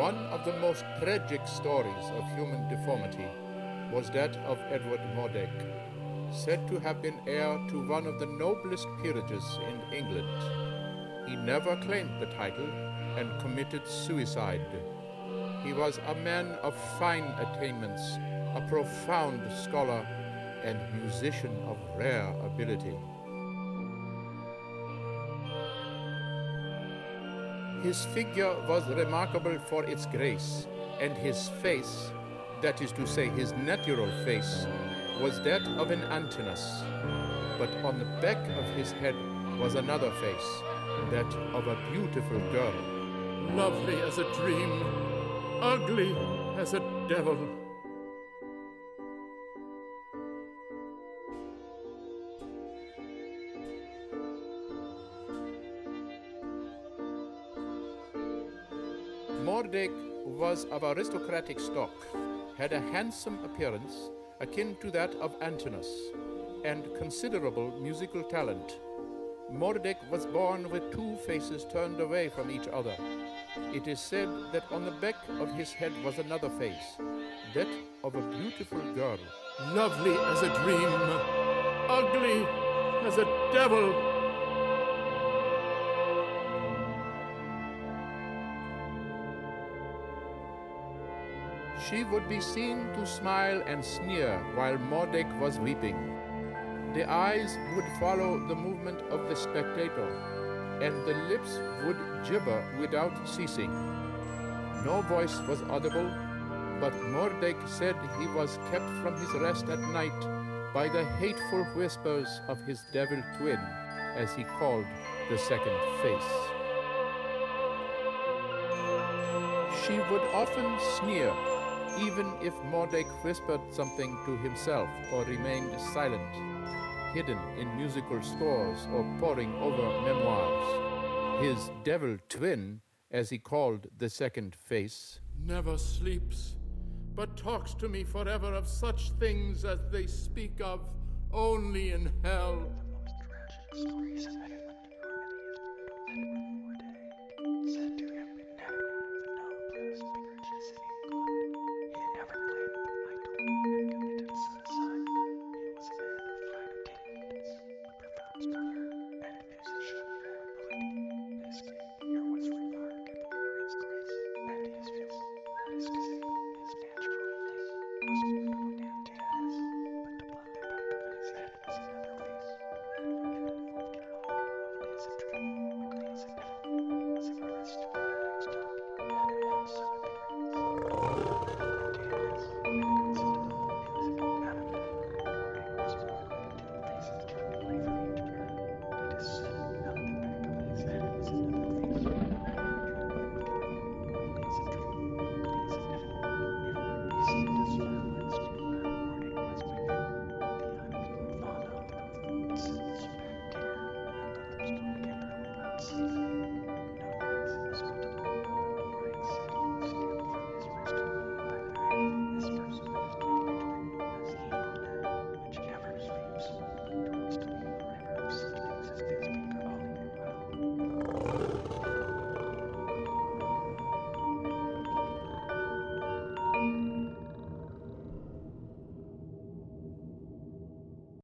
One of the most tragic stories of human deformity was that of Edward Mordaunt, said to have been heir to one of the noblest peerages in England. He never claimed the title and committed suicide. He was a man of fine attainments, a profound scholar, and musician of rare ability. His figure was remarkable for its grace, and his face, that is to say his natural face, was that of an Antinous. But on the back of his head was another face, that of a beautiful girl. Lovely as a dream, ugly as a devil. Mordaunt was of aristocratic stock, had a handsome appearance akin to that of Antinous, and considerable musical talent. Mordaunt was born with two faces turned away from each other. It is said that on the back of his head was another face, that of a beautiful girl. Lovely as a dream, ugly as a devil. She would be seen to smile and sneer while Mordaunt was weeping. The eyes would follow the movement of the spectator, and the lips would gibber without ceasing. No voice was audible, but Mordaunt said he was kept from his rest at night by the hateful whispers of his devil twin, as he called the second face. She would often sneer, even if Mordaunt whispered something to himself or remained silent, hidden in musical scores or poring over memoirs. His devil twin, as he called the second face, never sleeps, but talks to me forever of such things as they speak of only in hell. The most tragic stories